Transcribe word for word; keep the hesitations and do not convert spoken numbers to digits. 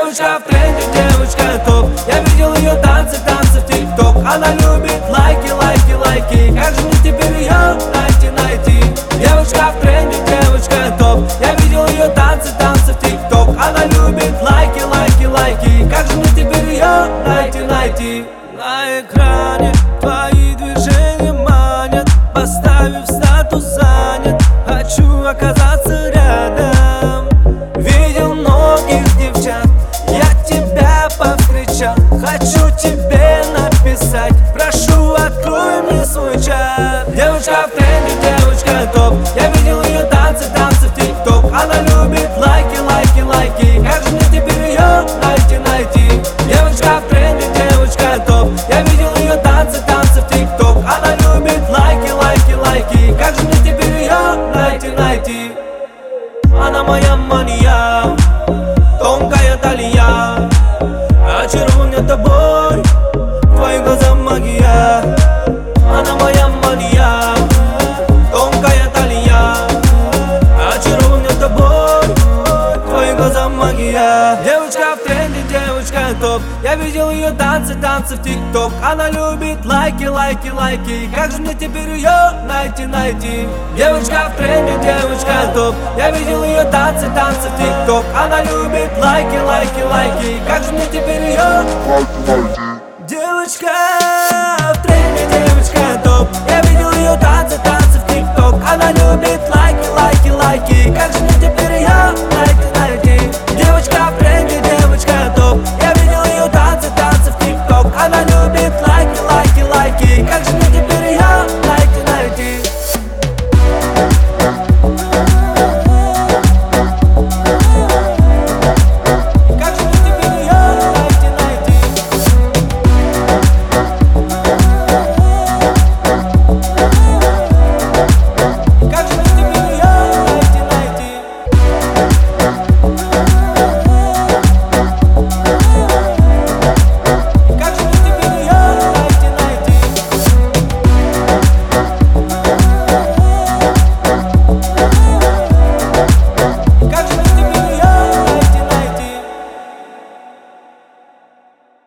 Девочка в тренде, девочка топ. Я видел ее танцы, танцы в тик-ток. Она любит лайки, лайки, лайки. Как же мне теперь ее найти, найти? Девочка в тренде, девочка топ. Я видел ее танцы, танцы в тик-ток. Она любит лайки, лайки, лайки. Как же мне теперь ее найти, найти? На экране твои движения манят, поставив статус занят. Хочу оказаться рядом. Видел многих девчат, я тебя повстречал. Хочу тебе написать, прошу, открой мне свой чат. Девочка в тренде, девочка топ. Я видел ее танцы, танцы в тик-ток. Она любит лайки, лайки, лайки. Как же мне теперь ее найти, найти? Девочка в тренде, девочка топ. Я видел ее танцы, танцы в тик-ток. Она любит лайки, лайки, лайки. Как же мне теперь ее найти, найти? Она моя мания, тонкая талия. Очарован тобой, в твоих глазах магия. Она моя мания, тонкая талия. Очарован тобой, в твоих глазах магия. Девочка в тренде, девочка топ. Я видел ее танцы, танцы в тик-ток. Она любит лайки, лайки, лайки. Как же мне теперь ее найти, найти? Девочка в тренде, девочка топ. Я видел ее танцы, танцы в тик-ток. Она любит лайки, лайки, лайки. Как же мне теперь ее? Девочка